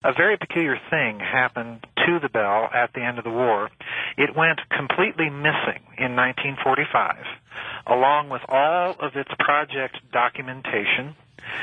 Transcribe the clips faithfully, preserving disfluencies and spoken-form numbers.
a very peculiar thing happened to the Bell at the end of the war. It went completely missing in nineteen forty-five, along with all of its project documentation,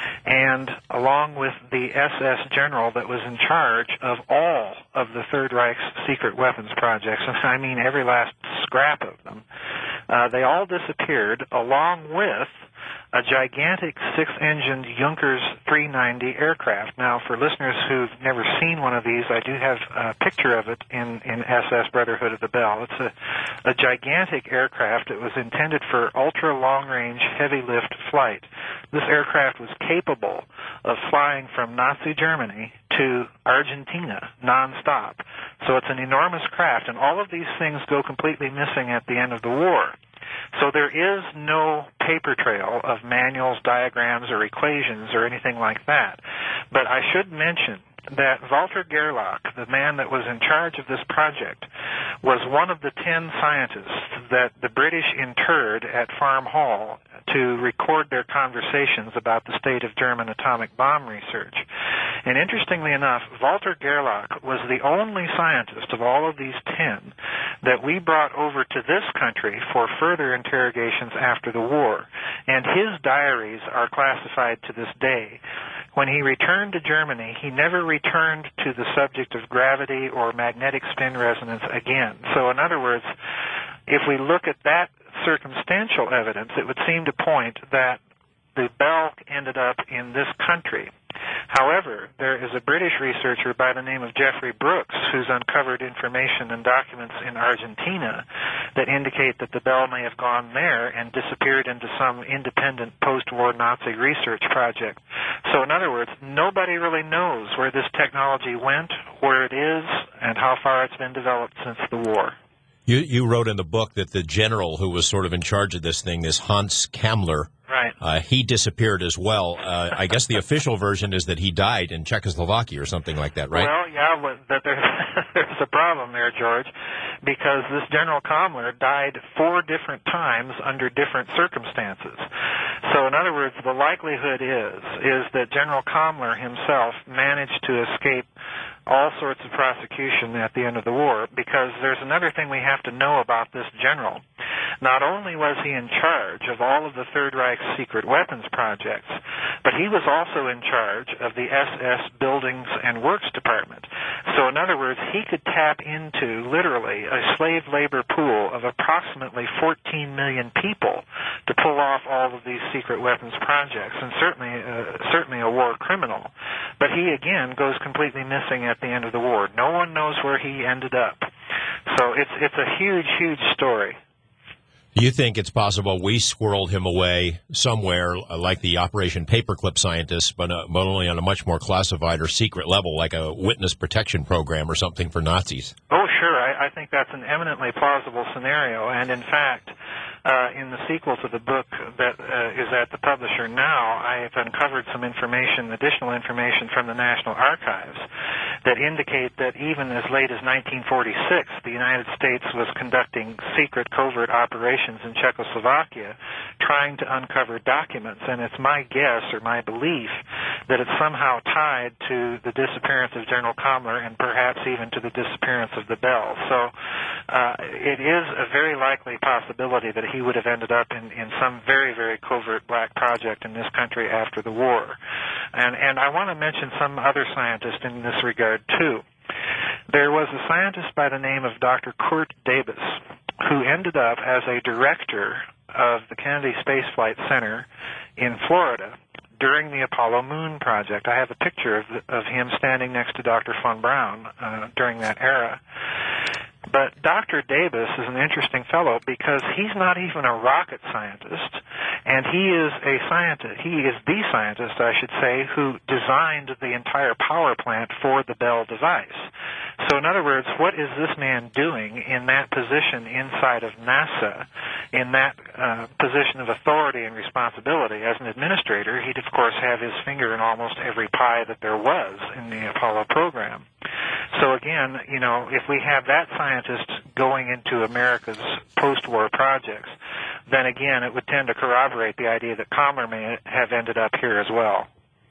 and along with the S S general that was in charge of all of the Third Reich's secret weapons projects, and I mean every last scrap of them. Uh, they all disappeared, along with a gigantic six-engined Junkers three ninety aircraft. Now, for listeners who've never seen one of these, I do have a picture of it in, in S S Brotherhood of the Bell. It's a, a gigantic aircraft that was intended for ultra-long-range, heavy-lift flight. This aircraft was capable of flying from Nazi Germany to Argentina nonstop. So it's an enormous craft, and all of these things go completely missing at the end of the war. So there is no paper trail of manuals, diagrams, or equations or anything like that. But I should mention that Walter Gerlach, the man that was in charge of this project, was one of the ten scientists that the British interred at Farm Hall to record their conversations about the state of German atomic bomb research. And interestingly enough, Walter Gerlach was the only scientist of all of these ten that we brought over to this country for further interrogations after the war. And his diaries are classified to this day. When he returned to Germany, he never returned to the subject of gravity or magnetic spin resonance again. So in other words, if we look at that circumstantial evidence, it would seem to point that the Bell ended up in this country. However, there is a British researcher by the name of Geoffrey Brooks who's uncovered information and documents in Argentina that indicate that the Bell may have gone there and disappeared into some independent post-war Nazi research project. So in other words, nobody really knows where this technology went, where it is, and how far it's been developed since the war. You, you wrote in the book that the general who was sort of in charge of this thing, this Hans Kammler, right. uh, he disappeared as well. Uh, I guess the official version is that he died in Czechoslovakia or something like that, right? Well, yeah, but that there's, there's a problem there, George, because this General Kammler died four different times under different circumstances. So in other words, the likelihood is, is that General Kammler himself managed to escape all sorts of prosecution at the end of the war, because there's another thing we have to know about this general. Not only was he in charge of all of the Third Reich's secret weapons projects, but he was also in charge of the S S Buildings and Works Department. So in other words, he could tap into literally a slave labor pool of approximately fourteen million people to pull off all of these secret weapons projects, and certainly, uh, certainly a war criminal. But he, again, goes completely missing at the end of the war. No one knows where he ended up. So it's it's a huge, huge story. Do you think it's possible we squirreled him away somewhere, uh, like the Operation Paperclip scientists, but, uh, but only on a much more classified or secret level, like a witness protection program or something for Nazis? Oh, sure. I, I think that's an eminently plausible scenario. And in fact, uh, in the sequel to the book that uh, is at the publisher now, I have uncovered some information, additional information from the National Archives that indicate that even as late as nineteen forty-six, the United States was conducting secret covert operations in Czechoslovakia, trying to uncover documents. And it's my guess or my belief that it's somehow tied to the disappearance of General Kammler and perhaps even to the disappearance of the Bell. So uh, it is a very likely possibility that he would have ended up in, in some very, very covert black project in this country after the war. And, and I want to mention some other scientists in this regard, too. There was a scientist by the name of Doctor Kurt Debus, who ended up as a director of the Kennedy Space Flight Center in Florida during the Apollo Moon project. I have a picture of, of him standing next to Doctor von Braun uh, during that era. But Doctor Debus is an interesting fellow because he's not even a rocket scientist, and he is a scientist, he is the scientist, I should say, who designed the entire power plant for the Bell device. So in other words, what is this man doing in that position inside of NASA, in that uh, position of authority and responsibility? As an administrator, he'd of course have his finger in almost every pie that there was in the Apollo program. So again, you know, if we have that scientist going into America's post-war projects, then again, it would tend to corroborate the idea that Kammler may have ended up here as well.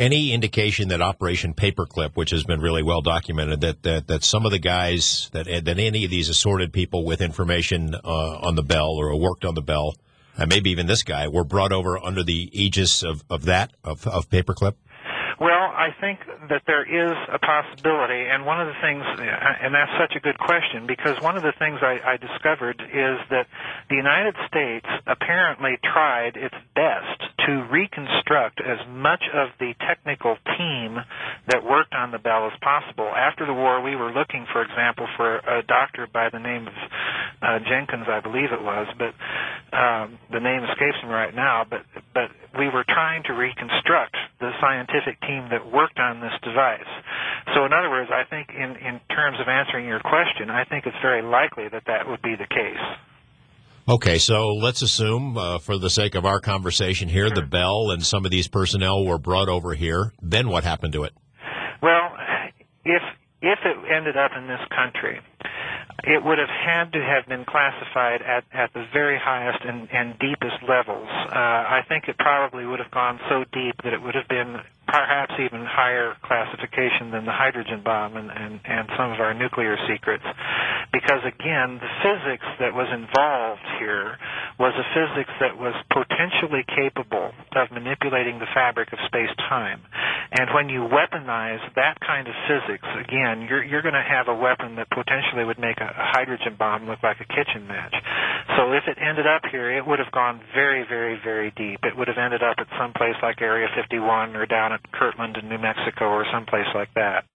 any indication that Operation Paperclip, which has been really well documented, that that, that some of the guys, that that any of these assorted people with information uh, on the Bell or who worked on the Bell, and maybe even this guy, were brought over under the aegis of, of that, of, of Paperclip? Well, I think that there is a possibility, and one of the things, and that's such a good question, because one of the things I, I discovered is that the United States apparently tried its best to reconstruct as much of the technical team that worked on the Bell as possible. After the war, we were looking, for example, for a doctor by the name of uh, Jenkins, I believe it was, but um, the name escapes me right now, but, but we were trying to reconstruct the scientific team that worked on this device. So in other words, I think in, in terms of answering your question, I think it's very likely that that would be the case. Okay, so let's assume, uh, for the sake of our conversation here, Sure. the Bell and some of these personnel were brought over here. Then what happened to it? Well, if if it ended up in this country, it would have had to have been classified at, at the very highest and, and deepest levels. Uh, I think it probably would have gone so deep that it would have been perhaps even higher classification than the hydrogen bomb and, and, and some of our nuclear secrets. Because, again, the physics that was involved here was a physics that was potentially capable of manipulating the fabric of space-time. And when you weaponize that kind of physics, again, you're, you're going to have a weapon that potentially would make a, a hydrogen bomb look like a kitchen match. So if it ended up here, it would have gone very, very, very deep. It would have ended up at some place like Area fifty-one or down at Kirtland in New Mexico or someplace like that.